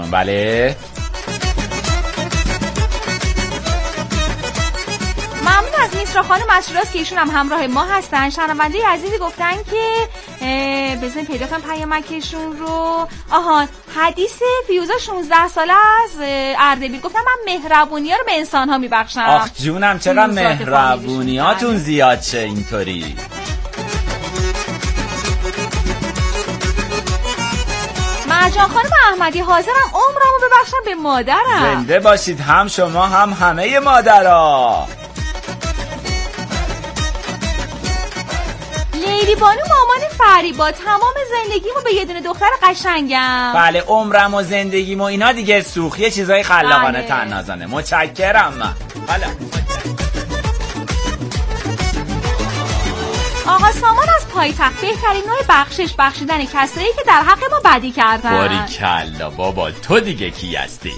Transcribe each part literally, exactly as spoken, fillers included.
بله ممنون از میسرا خانم از شیراز که ایشون هم همراه ما هستن. شنونده عزیزی گفتن که بزنین پیدا کنم پیامکشون رو. آها، حدیث فیوزا شانزده ساله از اردبیل گفتم من مهربونی ها رو به انسان ها میبخشم. آخ جونم چقدر مهربونی هاتون زیاد شه اینطوری. مرجان خانم احمدی حاضرم عمرمو ببخشم به مادرم. زنده باشید هم شما هم همه مادرها. لیلی بانو مامان فریبا تمام زندگیمو به یه دونه دختر قشنگم. بله عمرم و زندگیمو اینا دیگه سوخت. یه چیزای خلاقانه طنازانه. متشکرم من. حالا آقا سامان از پایتخت بهترین نوع بخشش بخشیدن کسایی که در حق ما بدی کردن. باریکلا بابا تو دیگه کی هستی؟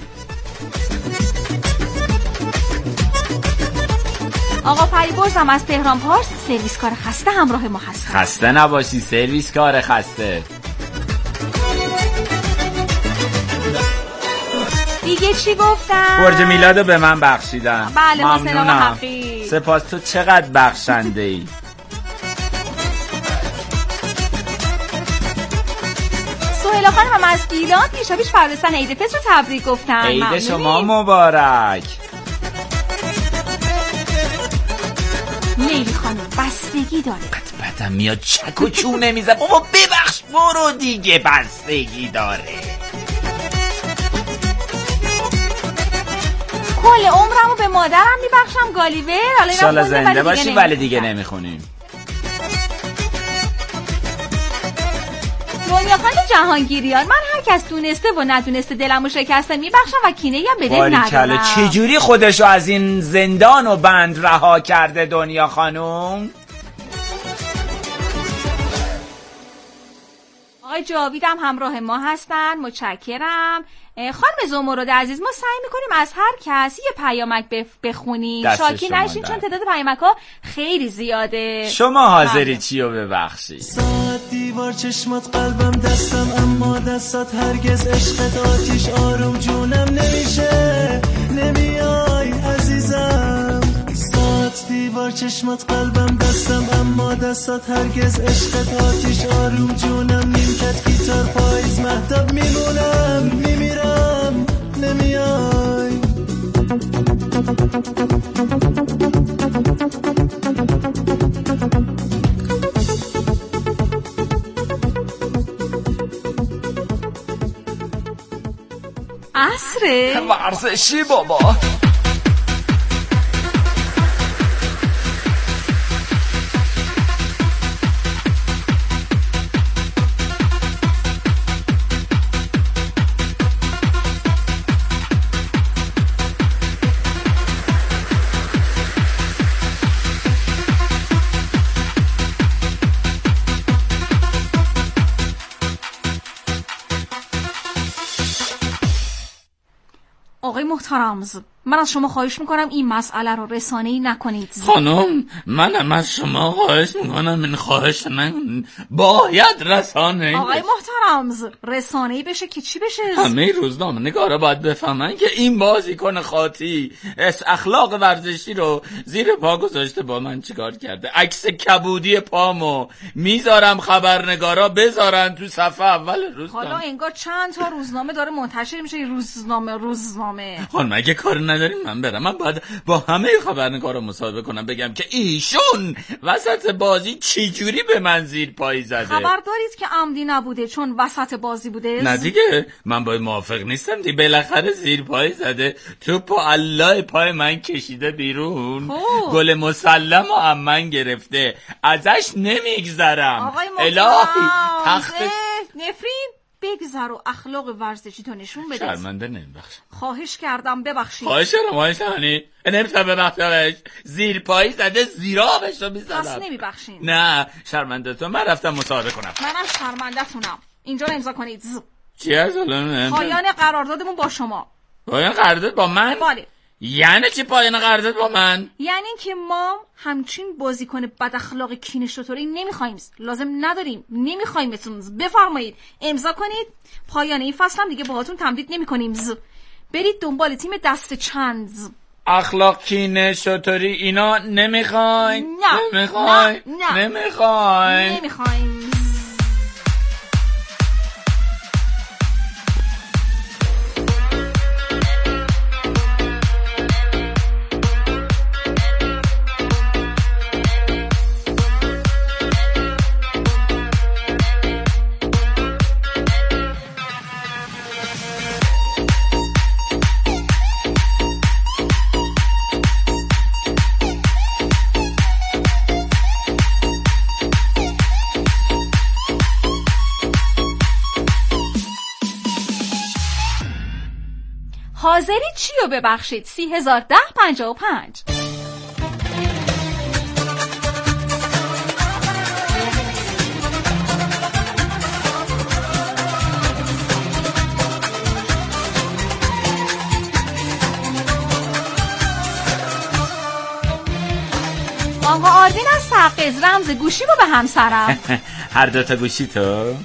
آقا فریبرزم از تهران پارس سرویس کار خسته همراه ما هست. خسته نباشی سرویس کار خسته. دیگه چی گفتم؟ برج میلادو به من بخشیدن. بله ممنونم. سپاس تو چقدر بخشنده ای. سهیلا خانم از گیلان پیشا پیش فرستن عید فطر رو تبریک گفتن. عید شما مبارک. لیلی خانم بستگی داره. بدم میاد چک و چونه میزه. بابا ببخش برو دیگه بستگی داره. کل عمرمو به مادرم میبخشم گالیور. انشالله زنده باشی ولی دیگه نمیخونیم. دنیا خانم جهانگیریان من هر کس دونسته و ندونسته دلمو شکسته میبخشم و کینه هم به دل ندارم. چجوری خودشو از این زندان و بند رها کرده دنیا خانم؟ آقای جاوید هم همراه ما هستن. متشکرم. خانم زمرد عزیز ما سعی میکنیم از هر کسی یه پیامک بخونیم. شاکی نشین چون تعداد پیامک ها خیلی زیاده. شما حاضری چیو ببخشی؟ ساعت دیوار چشمات قلبم دستم اما دستات هرگز عشقت آتیش آروم جونم نمیشه نمیای عزیزم. ساعت دیوار چشمات قلبم دستم اما دستات هرگز عشقت آتیش آروم جونم نیمکت گیتار پاییز مهتاب میمونم میمیرم نمیای. عصره ورزشی بابا. آقای محترم من از شما خواهش میکنم این مسئله رو رسانه‌ای نکنید. خانم منم از شما خواهش میکنم این خواهش من باید رسانه‌ای. آقای محترم رسانه‌ای بشه که چی بشه؟ همه روزنامه نگارا باید بفهمن که این بازیکن خاطی اس اخلاق ورزشی رو زیر پا گذاشته. با من چیکار کرده؟ عکس کبودی پامو میذارم خبرنگارا بذارن تو صفحه اول روزنامه. حالا انگار چند تا روزنامه داره منتشر میشه. روزنامه روزنامه خانم اگه کار نداریم من برم. من باید با همه خبرنگارا مصاحبه کنم بگم که ایشون وسط بازی چجوری به من زیر پای زده. خبر دارید که عمدی نبوده چون وسط بازی بوده؟ نه دیگه من باید موافق نیستم دیگه. بالاخره زیر پای زده توپو الله پای من کشیده بیرون. گل مسلم و امن گرفته ازش نمیگذرم. آقای الهی تخت نفرین بگذر و اخلاق ورزشی تو نشون بده. شرمنده نمیبخشم. خواهش کردم ببخشید. خواهش کردم خواهش کردم نمیتونم ببخشمش. زیر پایی زده زیرابش رو میزدم. پس نمیبخشین؟ نه شرمنده تو. من رفتم مصاحبه کنم. منم شرمنده تونم. اینجا رو امضا کنید. چی از الان؟ پایان قراردادمون با شما. پایان قرارداد با من؟ بله. یعنی چی پایان قرارداد با من؟ یعنی که ما همچین بازیکن بد اخلاق کینه شطوری نمیخوایم، لازم نداریم، نمیخوایمتون. بفرمایید امضا کنید. پایان این فصل هم دیگه باهاتون تمدید نمی‌کنیم. برید دنبال تیم دست چند. اخلاق کینه شطوری اینا نمیخواین؟ نه نمیخواین؟ نه نه نمیخواین؟ نمیخوایم. حاضری چی رو ببخشید؟ سی هزار ده پنجاه و پنج. آقا آروین از سقز رمز گوشی رو به همسرم. هر دوتا گوشی تو؟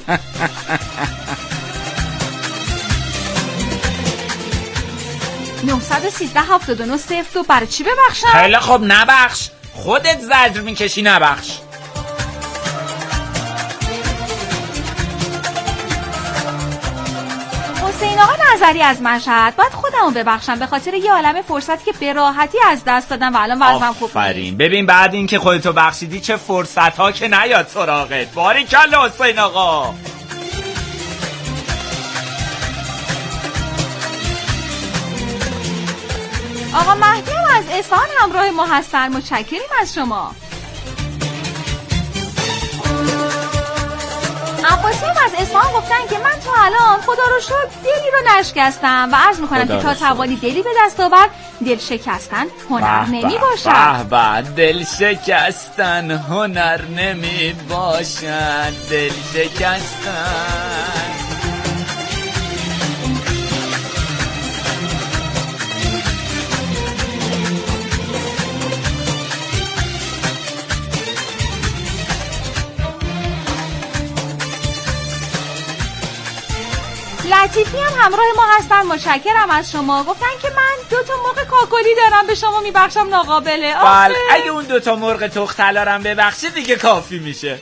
نهصد و سیزده هفتاد و نه صفر دو. برای چی ببخشم؟ خیلی خب نبخش، خودت زجر میکشی، نبخش. حسین آقا نظری از مشهد. باید خودمو ببخشم به خاطر یه عالم فرصتی که به راحتی از دست دادم و الان وضعم خوب آفرین. ببین بعد این که خودتو بخشیدی چه فرصت ها که نیاد سراغت. باریکلا حسین آقا. آقا مهدی هم از اصفهان همراه ما هستن. متشکریم از شما. عباسی هم از اصفهان گفتن که من تا الان خدا رو شکر دلی رو نشکستم و عرض میکنم که تا توانی دلی به دست آورد دل شکستن هنر نمی باشد. به به دل شکستن هنر نمی باشد. دل شکستن. لطیفی هم همراه ما هستن. متشکرم از شما. گفتن که من دو تا مرغ کاکلی دارم به شما میبخشم ناقابله. بله اگه اون دو تا مرغ تختلارم ببخشی دیگه کافی میشه.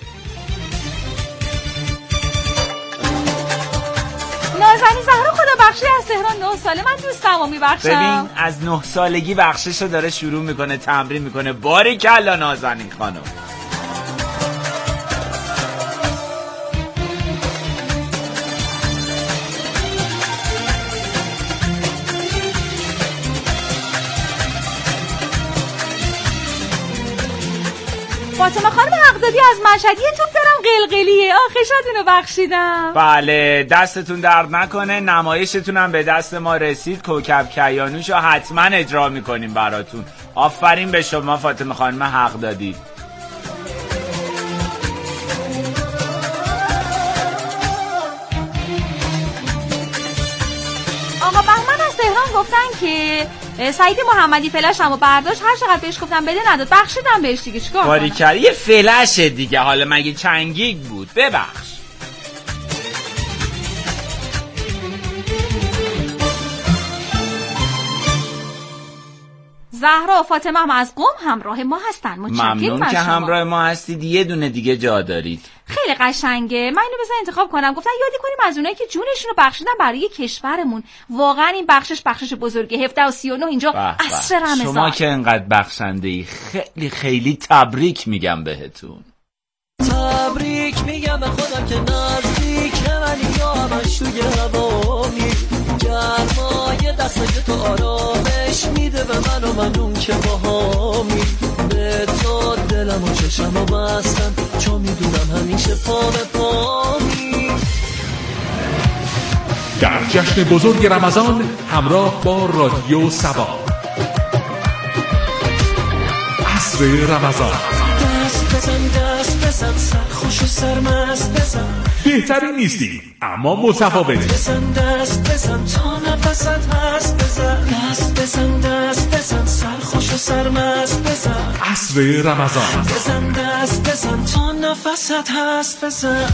نازنین زهرا خدا بخشی از تهران نه ساله. من دوستمو میبخشم. ببین از نه سالگی بخششو داره شروع میکنه، تمرین میکنه. باریکلا نازنین خانم. فاطمه خانم حقدادی از مشهد. یه توپ دارم قلقلیه. آخشاتونو بخشیدم. بله دستتون درد نکنه. نمایشتونم به دست ما رسید. کوکب کیانوشو حتما اجرا میکنیم براتون. آفرین به شما فاطمه خانم حقدادی. آقا بهمن از تهران گفتن که سعید محمدی فلش همو برداشت. هر چقدر بهش گفتم بده نداد. بخشیدم بهش دیگه. چیکار کنم؟ باریکلا یه فلشه دیگه. حالا مگه چنگیگ بود؟ ببخش. زهرا و فاطمه هم از قم همراه ما هستن. ممنون که همراه ما هستید. یه دونه دیگه جا دارید. خیلی قشنگه. من اینو بذار انتخاب کنم. گفتن یادی کنیم از اونایی که جونشون رو بخشیدن برای کشورمون. واقعا این بخشش بخشش بزرگه. هفده و سی و نه اینجا عصر رمضان. شما که انقدر بخشنده ای خیلی خیلی تبریک میگم بهتون. تبریک میگم به خودم که نزدیک منی یا همش توی هوامی. گرمای دست تو آرامش میده به من و ممنون که باهامی. به تو دلم و چشم و بستم چون میدونم همیشه پا به پامی. در جشن بزرگ رمضان همراه با رادیو سبا. عصر رمضان. دست بزن دست بزن سرخوش و سرمست بزن. بهتری نیستی اما متفاوتی. بزن دست بزن تا نفست هست بزن. دست بزن مست بزن عصر رمضان بزن دست بزن تا نفست هست بزن.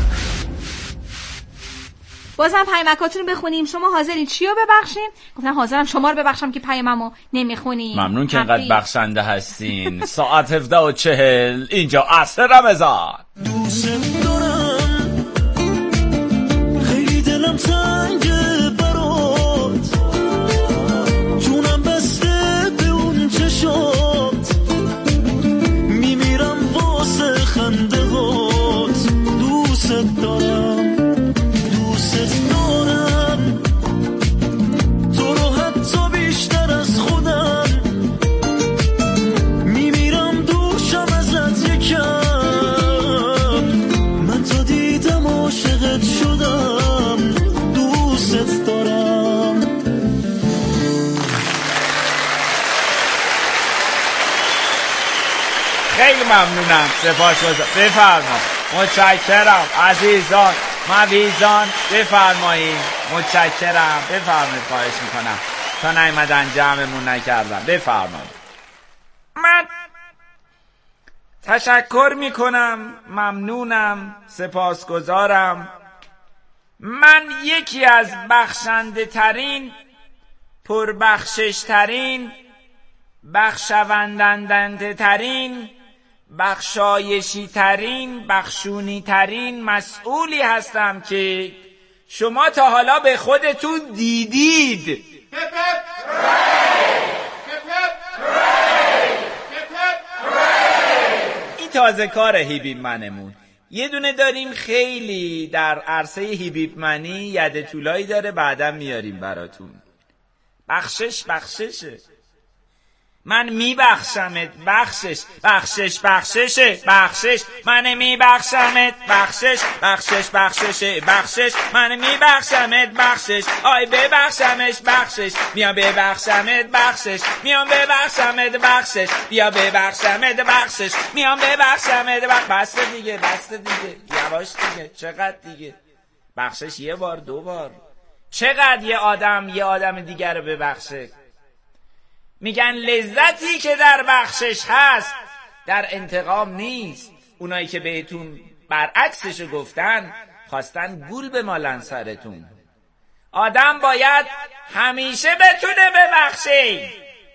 بازم پیامکاتون رو بخونیم. شما حاضرین چی رو ببخشین؟ گفتن حاضرم شما رو ببخشم که پیاممو نمیخونین. ممنون که اینقدر بخشنده هستین. ساعت هفده و چهل اینجا عصر رمضان. دوست دارم خیلی دلم تنگه برات، جونم بسته به اون چشات، میمیرم واسه خنده هات. دوست دارم دوست دارم تو رو حتی بیشتر از خودم، میمیرم دوشم ازت یکم، من تا دیدم عاشقت شدم. دوست دارم. خیلی ممنونم. سپاسگزارم. بفرما. متشکرم عزیزان مویزان. بفرمایید. متشکرم. بفرمایید. خواهش میکنم تا نیومدن جمعمون نکردم. بفرمایید. من تشکر میکنم. ممنونم. سپاسگزارم. من یکی از بخشنده ترین، پربخشش ترین، بخشوندنده ترین، بخشایشی ترین، بخشونی ترین مسئولی هستم که شما تا حالا به خودتون دیدید. این تازه کار هیبیب منمون. یه دونه داریم خیلی در عرصه هیبیب منی یده طولایی داره، بعدا میاریم براتون. بخشش بخششه. من میبخشمت. بخشش بخشش بخششه. بخشش من میبخشمت. بخشش بخشش بخششه. بخشش من میبخشمت. بخشش آی ببخشمش. بخشش میام ببخشمت. بخشش میام ببخشمت. بخشش بیا ببخشمت. بخشش میام ببخشمت. بس دیگه بس دیگه یواش دیگه. چقدر دیگه؟ بخشش یه بار دو بار. چقدر یه آدم یه آدم دیگر رو ببخشه؟ میگن لذتی که در بخشش هست در انتقام نیست. اونایی که بهتون برعکسشو گفتن خواستن گول بمالن سرتون. آدم باید همیشه بتونه ببخشه.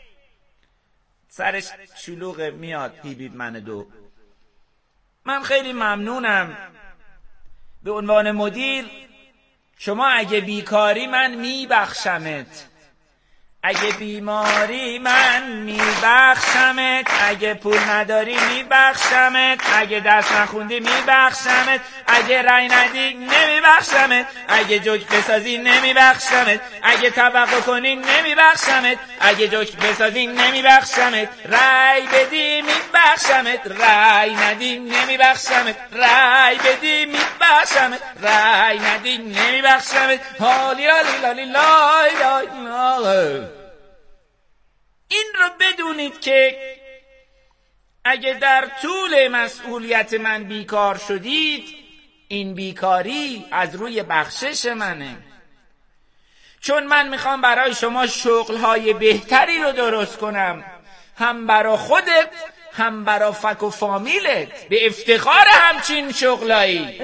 سرش شلوغه. میاد هیبیب من دو. من خیلی ممنونم. به عنوان مدیر شما اگه بیکاری من میبخشمت، اگه بیماری من میبخشمت، اگه پول نداری میبخشمت، اگه درس نخوندی میبخشمت، اگه رای ندی نمیبخشمت، اگه جوک بسازی نمیبخشمت، اگه توقع کنی نمیبخشمت، اگه جوک بسازی نمیبخشمت، رای بدی میبخشمت، رای ندی نمیبخشمت، رای بدی میبخشمت، رای ندی نمیبخشمت. هالی لالی لالی لای لای لای. این رو بدونید که اگه در طول مسئولیت من بیکار شدید، این بیکاری از روی بخشش منه. چون من میخوام برای شما شغلهای بهتری رو درست کنم، هم برای خودت هم برای فک و فامیلت. به افتخار همچین شغلایی.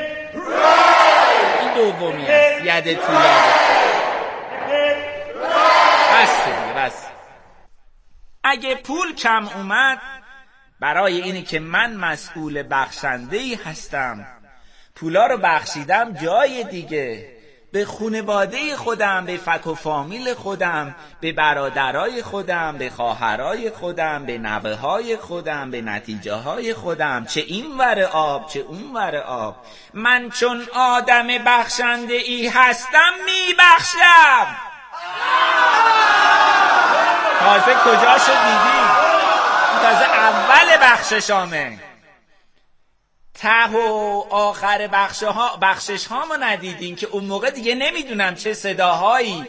این دومی هست. یده طولانی. بس دیگه بس. اگه پول کم اومد، برای اینی که من مسئول بخشنده‌ای هستم، پولا رو بخشیدم جای دیگه، به خانواده خودم، به فک و فامیل خودم، به برادرای خودم، به خواهرای خودم، به نوه‌های خودم، به نتیجه های خودم، چه این ور آب چه اون ور آب. من چون آدم بخشنده ای هستم میبخشم. تازه کجاشو دیدی؟ تازه اول بخششامه. ته و آخر بخش ها بخشش ها ما ندیدیم که اون موقع دیگه نمیدونم چه صداهایی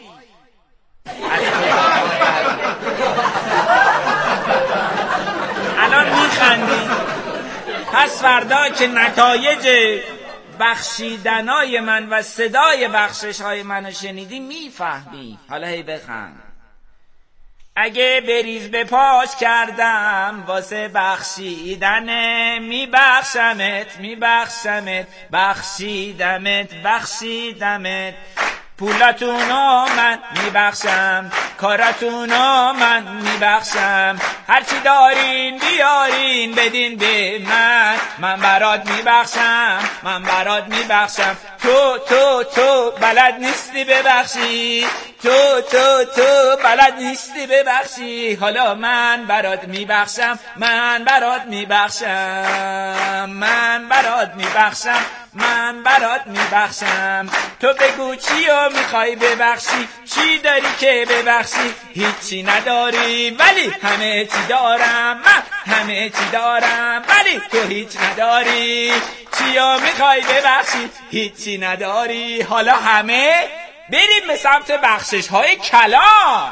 الان میخندی. پس فردا که نتایج بخشیدنای من و صدای بخشش های منو شنیدی میفهمی. حالا هی بخند. اگه بریز به پاش کردم واسه بخشیدنه، میبخشمت میبخشمت بخشیدمت بخشیدمت، پولاتونو من میبخشم، کاراتونو من میبخشم، هرچی دارین بیارین بدین به من، من برات میبخشم من برات میبخشم، تو تو تو بلد نیستی ببخشی، تو تو تو بلد نیستی ببخشی، حالا من برات میبخشم من برات میبخشم من برات میبخشم من برات میبخشم، تو بگو چیو میخوای ببخشی، چی داری که ببخشی، هیچی نداری ولی همه چی دارم، من همه چی دارم ولی تو هیچ نداری، چیو میخوای ببخشی، هیچی نداری، حالا همه بریم به سمت بخشش های کلام.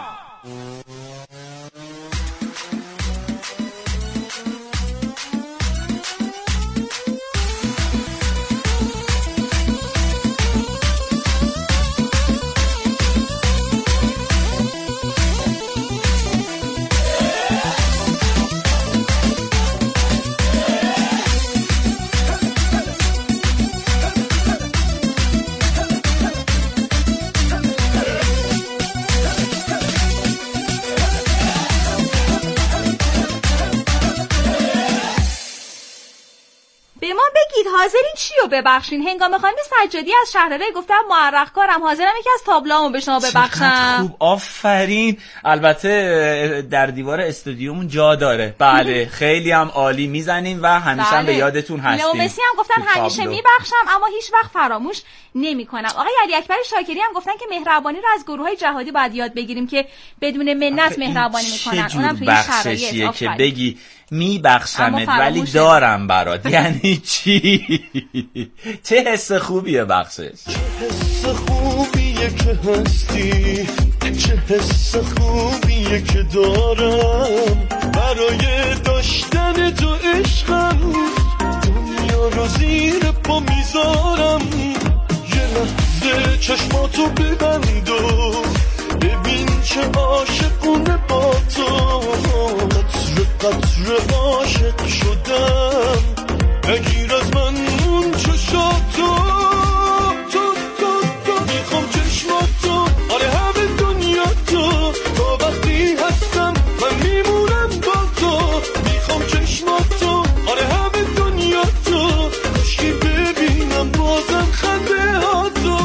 حاضرین چی رو ببخشین؟ هنگام خانم سجادی از شهرالله گفتم معرخ کارم، حاضرم یکی از تابلوامو به شما ببخشم. خوب، آفرین. البته در دیوار استودیومون جا داره. بله خیلی هم عالی میزنیم و همیشه بله. هم به یادتون هستیم. لئو مسی هم گفتن همیشه میبخشم اما هیچ وقت فراموش نمی‌کنم. آقای علی اکبر شاکری هم گفتن که مهربانی رو از گروه‌های جهادی باید یاد بگیریم که بدون منت مهربانی میکنن. اونم توی این شرایط که بگی میبخشمت ولی دارم برات. یعنی چی؟ چه حس خوبیه بخشش. چه حس خوبیه که هستی، چه حس خوبیه که دارم، برای داشتن تو عشقم دنیا رو زیر پا میذارم. یه لحظه چشماتو ببند و ببین چه عاشقونه با تو، قطره قطره عاشق شدم، نگیر از من اون چشاتو، تو تو تو میخوام چشماتو، آره همه دنیا تو، تا وقتی هستم من میمونم با تو، میخوام چشماتو، آره همه دنیا تو، کاشکی ببینم بازم خنده ها تو.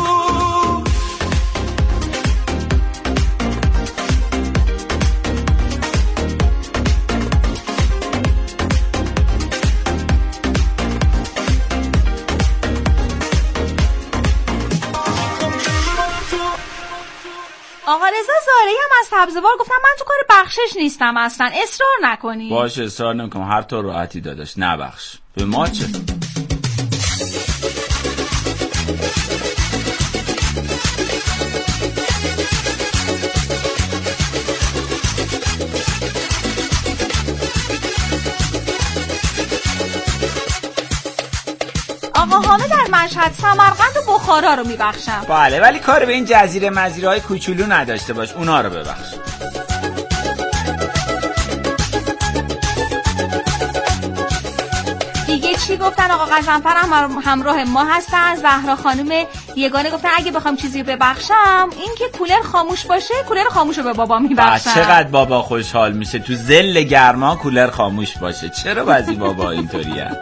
آقا رضا زارعی هم از سبزوار گفتم من تو کار بخشش نیستم اصلا، اصرار نکنی. باشه اصرار نمیکنم، هر طور راحتی داداش نبخش، به ما چه؟ آقا حامد در مشهد سمرقند و بخارا رو میبخشم. بله ولی کار به این جزیره مزیره های کوچولو نداشته باش، اونا رو ببخش. دیگه چی گفتن؟ آقا قزنفر هم همراه ما هستن. زهرا خانم یگانه گفتن اگه بخوام چیزی ببخشم این که کولر خاموش باشه، کولر خاموش رو به بابا میبخشم. چقدر بابا خوشحال میشه تو ذل گرما کولر خاموش باشه. چرا بعضی بابا اینطوریه؟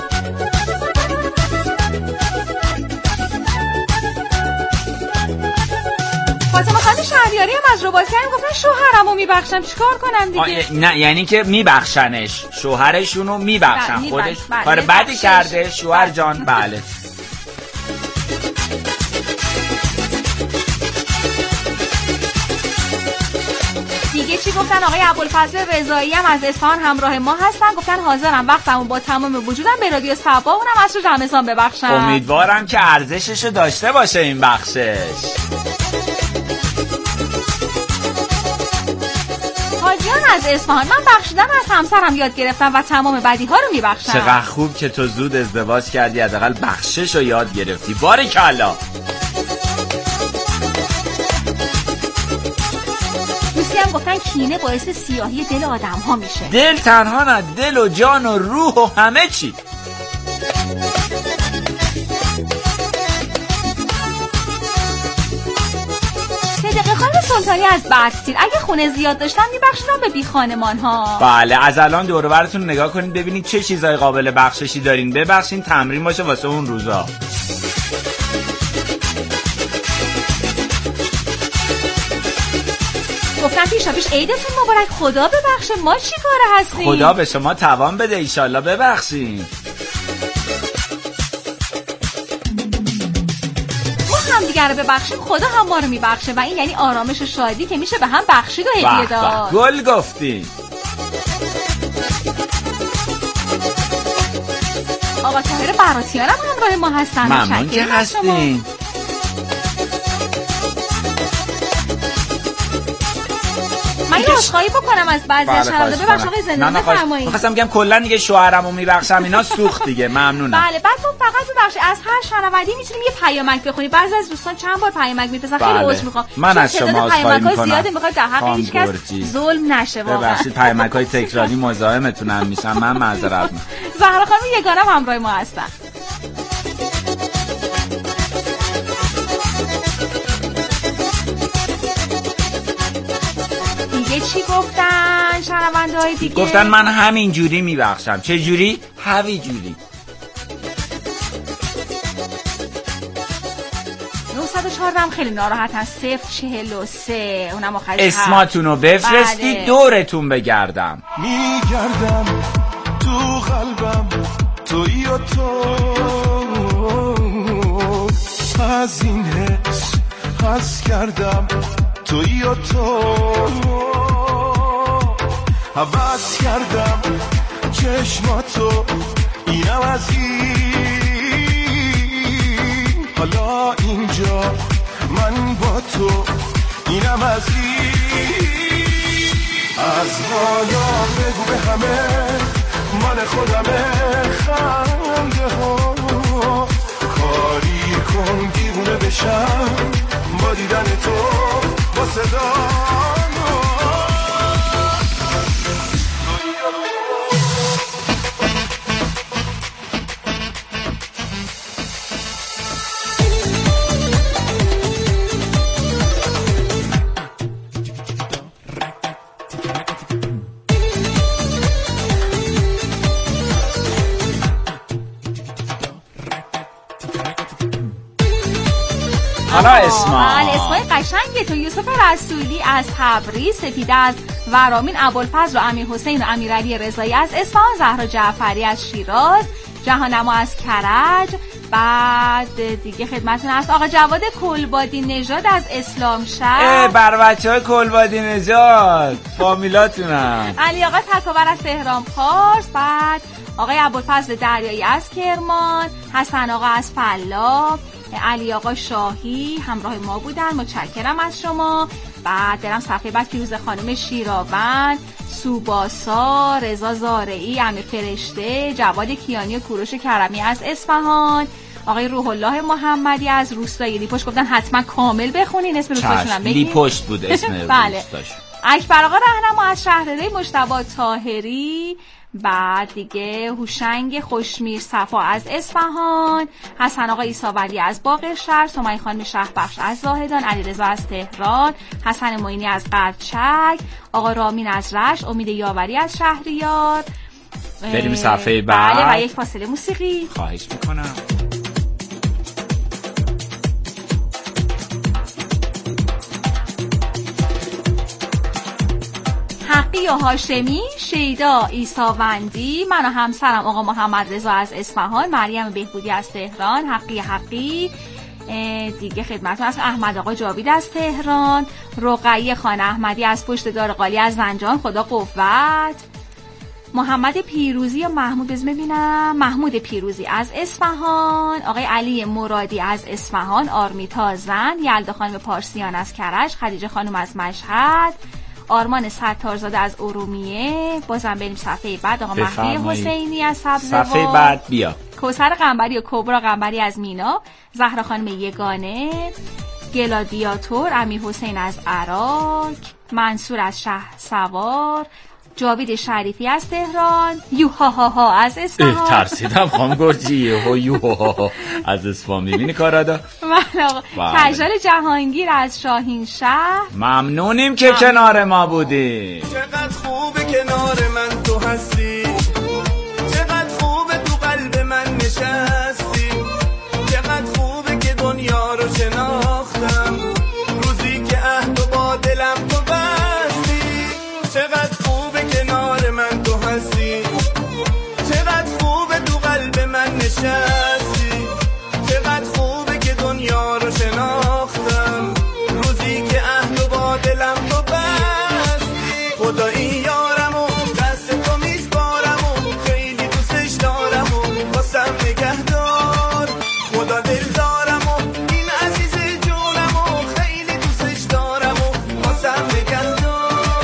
فاطمه خانم شهریاری هم از رباطی هم گفتن شوهرمو میبخشم، چیکار کنم دیگه؟ نه یعنی که میبخشنش، شوهرشونو میبخشن، بله، خودش بله، کار بله، بدی کرده شوهر جان. بله دیگه چی گفتن؟ آقای ابوالفضل رضایی هم از اصفهان همراه ما هستن، گفتن حاضرم وقتمو با تمام وجودم به رادیو صبا اونم عصر رمضان ببخشم. امیدوارم که ارزششو داشته باشه این بخشش. حاجیان از اصفهان من بخشیدن از همسرم یاد گرفتم و تمام بدیها رو میبخشم. چقدر خوب که تو زود ازدواج کردی، حداقل بخشش رو یاد گرفتی. باریکلا. دوستی هم گفتن گفتن کینه باعث سیاهی دل آدم ها میشه. دل تنها نه، دل و جان و روح و همه چی. صدقه خانم سلطانی از برسید اگه خونه زیاد داشتن میبخشیدم به بی خانمان ها. بله، از الان دور و برتون نگاه کنید ببینید چه چیزای قابل بخششی دارین، ببخشین تمرین باشه واسه اون روزا. گفتم پیشا پیش عیدتون مبارک، خدا ببخشه ما چی کاره هستیم؟ خدا به شما توان بده ایشالله، ببخشین. هم دیگر رو ببخشیم خدا هم ما رو میبخشه و این یعنی آرامش و شادی که میشه به هم بخشید و هدیه داد. گل گفتی. آقا طاهر براتیان هم همراه ما هستن. ممنون که هستین. من یه عذرخواهی بکنم از بعضی از شنونده، ببخشید آقای زندانی بفرمایید. می‌خواستم بگم کلا دیگه شوهرمو میبخشم اینا سوخت دیگه. ممنونم. بله بعد تو فقط ببخشید از هر شنوندی میتونیم یه پیامک بخونیم. بعضی از دوستان چند بار پیامک میفرستن، خیلی عذر میخوام. من از شما عذرخواهی میکنم. زیاده میخواد در حق هیچ کس ظلم نشه واقعا. ببخشید پیامک‌های تکراری مزاحمتونم میشم، من معذرت میخوام. زهرا خانم یگانه همراه ما هستن. دیگه چی گفتن شنونده های دیگه؟ گفتن من همین جوری میبخشم. چه جوری؟ هوی جوری. نهصد و چهار هم خیلی ناراحت هست. صفر چهل و سه اونم آخرش اسماتونو بفرستی. بله. دورتون بگردم. میگردم تو قلبم تویی و تو، از این حس حس کردم تویی و تو، حوض کردم چشماتو اینم از این، حالا اینجا من با تو اینم از این، از حالا بگو به همه من خودمه، خنده ها کاری کن دیوونه بشم با دیدن تو، با صدا حالا اسما بله اسمای قشنگه تو. یوسف رسولی از تبریز، سپیده از ورامین، ابوالفضل و امیر حسین و امیرعلی رضایی از اصفهان، زهرا جعفری از شیراز، جهانما از کرج. بعد دیگه خدمتتون هست آقا جواد کلبادی نژاد از اسلام شهر. بر بچه‌های کلبادی نژاد فامیلاتونم. علی آقا تکاور از تهران پارس. بعد آقای ابوالفضل دریایی از کرمان، حسن آقا از فلاح، علی آقا شاهی همراه ما بودن. متشکرم از شما. بعد درم صفحه بعد فیروزه خانم شیراوند، سوباسا، رضا زارعی، امیر فرشته، جواد کیانی و کوروش کرمی از اصفهان، آقای روح الله محمدی از روستای لیپوش. گفتن حتما کامل بخونین اسم روستاشون هم بگین. لیپوش بود اسم بله. روستاش. اکبر آقا رهنما از شهرداری، مجتبی طاهری. بعد دیگه هوشنگ خوشمیر صفا از اصفهان، حسن آقا عیسی ولی از باقرشهر، سمیه خانم شهربخش از زاهدان، علیرضا از تهران، حسن معینی از قرچک، آقا رامین از رشت، امید یاوری از شهریار. بریم صفحه بعد. بله و یک فاصله موسیقی. خواهش میکنم. حقی و هاشمی، شیدا ایساوندی، من و همسرم آقا محمد رضا از اصفهان، مریم بهبودی از تهران، حقی حقی دیگه خدمتتون هست، احمد آقا جاوید از تهران، رقیه خان احمدی از پشت دار قالی از زنجان، خدا قوت، محمد پیروزی یا محمود بزم ببینم محمود پیروزی از اصفهان، آقای علی مرادی از اصفهان، آرمیتا زن، یلدا خانم پارسیان از کرج، خدیجه خانم از مشهد، آرمان ستارزاده از ارومیه. بازم بریم صفحه بعد. آقا مهدی حسینی از سبزوار، صفحه بعد بیا. کوثر قنبری و کبرا قنبری از مینا، زهرا خانم یگانه، گلادیاتور امیر حسین از عراق، منصور از شهرسوار، جاوید شریفی از تهران، یوهاها از اصفهان. ترسیدم خانم گرجی یوها یوها از اصفهان. میبینی کارادا؟ کجال جهانگیر از شاهین شهر. ممنونیم که ممنون. کنار ما بودی. چقدر خوبه کنار من تو هستی، چقدر خوبه تو قلب من نشستی، چقدر خوبه که دنیا رو شناختم روزی که عهد و با دلم تو بستی. چقدر خوبه کنار من تو هستی، چقدر خوبه تو قلب من نشستی، چقدر خوبه که دنیا رو شناختم روزی که عهد و با دلم تو بستی. خدا این یارم و دست تو میسپارم و خیلی دوستش دارم و واسم نگهدار. خدا دلدارم و این عزیز جونم و خیلی دوستش دارم و واسم نگهدار.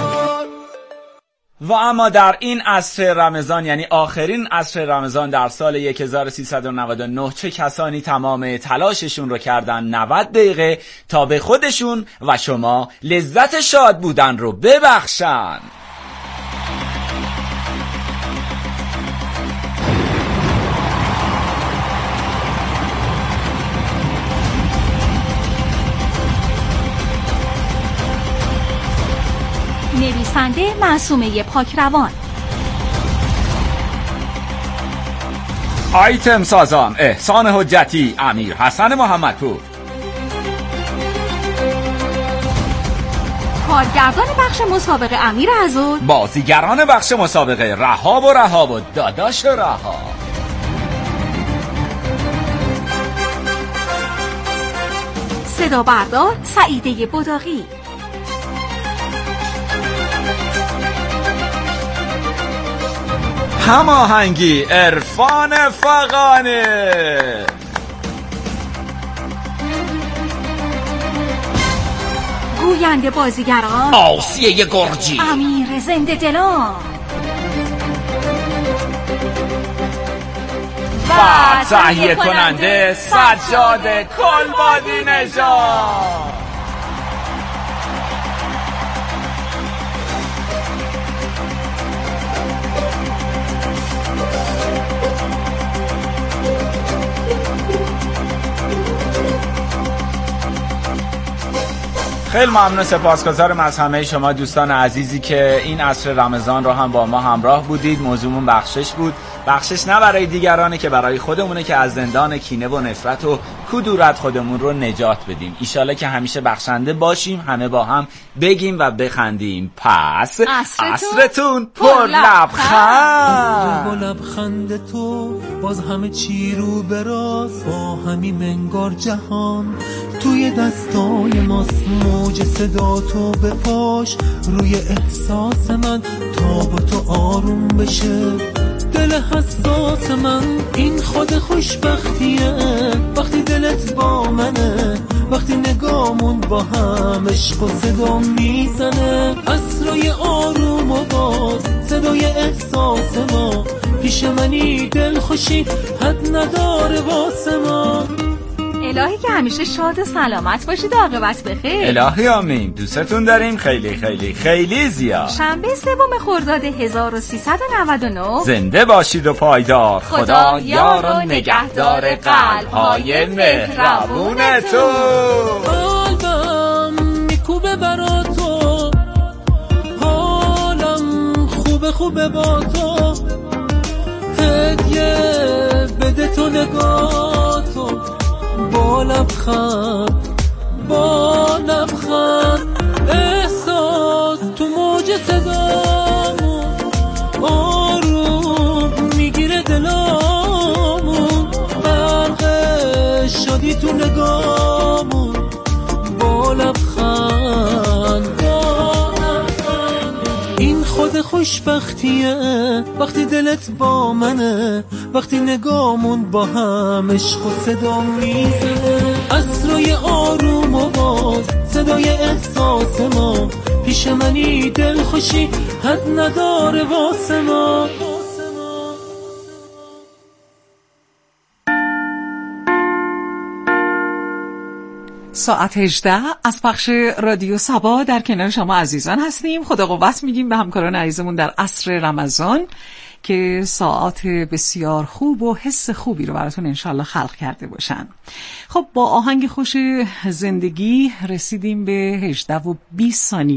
و اما در این عصر رمضان، یعنی آخرین عصر رمضان در سال هزار و سیصد و نود و نه، چه کسانی تمام تلاششون رو کردن نود دقیقه تا به خودشون و شما لذت شاد بودن رو ببخشن. نویسنده معصومه پاکروان، آیتم سازان احسان حجتی، امیر حسن محمدپور، کارگردان بخش مسابقه امیر عزوز، بازیگران بخش مسابقه رهاب و رهاب و داداش رهاب، صدا بردار سعیده بداغی، هماهنگی عرفان فغانی، گوینده بازیگران آسیه گرجی، امیر زنده دلان و تهیه کننده سجاد کلبادی نژاد. خیلی ممنون، سپاسگزارم از همه شما دوستان عزیزی که این عصر رمضان رو هم با ما همراه بودید. موضوعمون بخشش بود. بخشش نه برای دیگرانه که برای خودمونه که از زندان کینه و نفرت و کدورت خودمون رو نجات بدیم. ایشالا که همیشه بخشنده باشیم، همه با هم بگیم و بخندیم. پس عصرتون پر لبخند. با لبخند تو باز همه چی رو براز، با همین منگار جهان توی دستای ماست. موج صدا تو بپاش روی احساس من تا با تو آروم بشه دل حساس من. این خود خوشبختیه وقتی دلت با منه، وقتی نگامون با هم عشق و صدا میزنه. عصرای آروم و باز صدای احساس ما، پیش منی دل خوشی حد نداره واسه ما. الهی که همیشه شاد و سلامت باشید و عاقبت بخیر. الهی آمین. دوستتون داریم خیلی خیلی خیلی زیاد. شنبه سوم خرداد هزار و سیصد و نود و نه. زنده باشید و پایدار. خدا, خدا یار و نگهدار قلب‌های مهربونتون. قلبم میکوبه برا تو، حالم خوبه خوبه با تو. هدیه بده تو نگاه تو، با لبخند با لبخند. احساس تو موج صدامون آروم میگیره دلامون. غرق شدی تو نگامون با لبخند با لبخند. این خود خوشبختیه وقتی دلت با منه، وقتی نگامون با هم عشق و صدا میزنه. عصرای آروم و باز صدای احساس ما، پیش منی دل خوشی حد نداره واسه ما. ساعت هجده از پخش رادیو سبا در کنار شما عزیزان هستیم. خدا قوت میگیم به همکاران عزیزمون در عصر رمضان که ساعات بسیار خوب و حس خوبی رو براتون انشالله خلق کرده باشن. خب با آهنگ خوش زندگی رسیدیم به هجده و بیست ثانیه